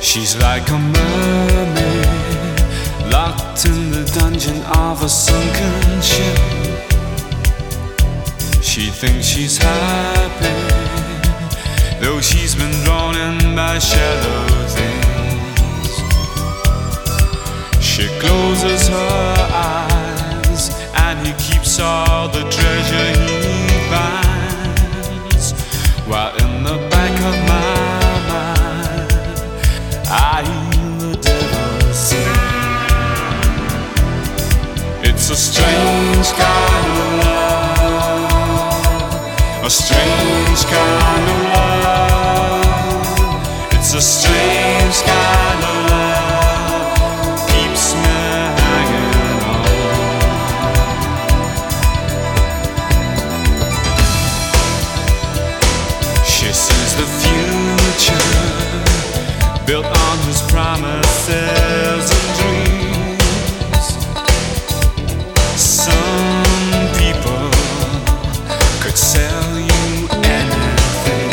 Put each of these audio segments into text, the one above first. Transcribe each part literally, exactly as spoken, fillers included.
She's like a mermaid locked in the dungeon of a sunken ship. She thinks she's happy, though she's been drawn in by shallow things. She closes her eyes and he keeps all the treasure he finds, while in the back of my mind I hear the devil sing. It's a strange kind of love, a strange kind of love. It's a strange kind of love, keeps me hanging on. She sees the future built on his promises and dreams. Some people could sell you anything.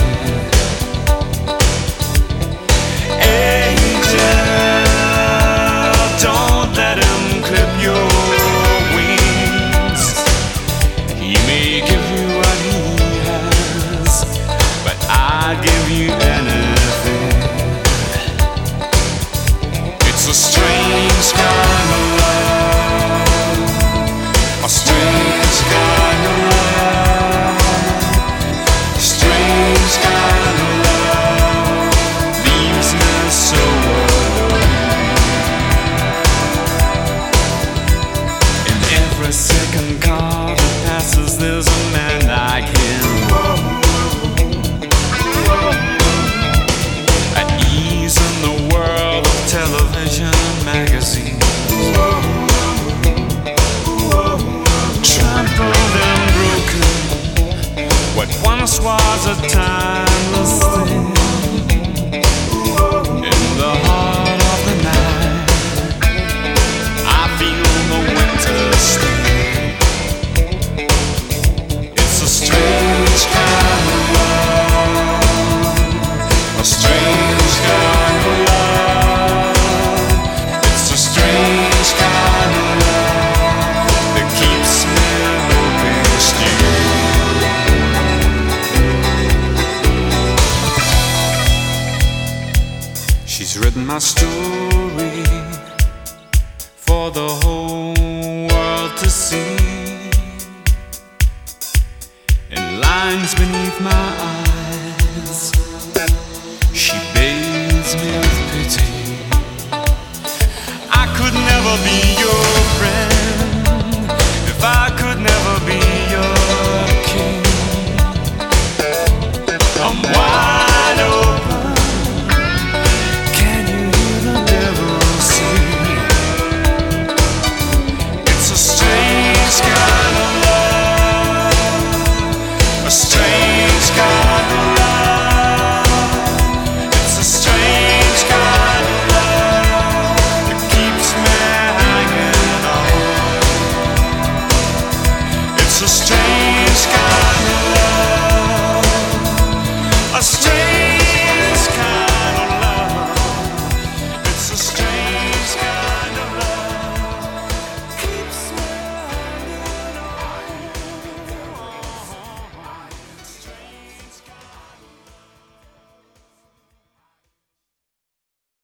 Angel, don't let him clip your wings. He may give you what he has, but I'll give you anything. It's a strange kind of love, a strange kind of love, a strange kind of love, leaves me so alone. In every second car that passes, there's a man like him, at ease in the world of television and magazines. Trampled and broken, what once was a timeless thing. In the heart of the night, I feel the winter sting. It's a strange kind of love, a strange kind of love. It's a strange kind of love that keeps me moving still. She's written my story for the whole world to see, in lines beneath my eyes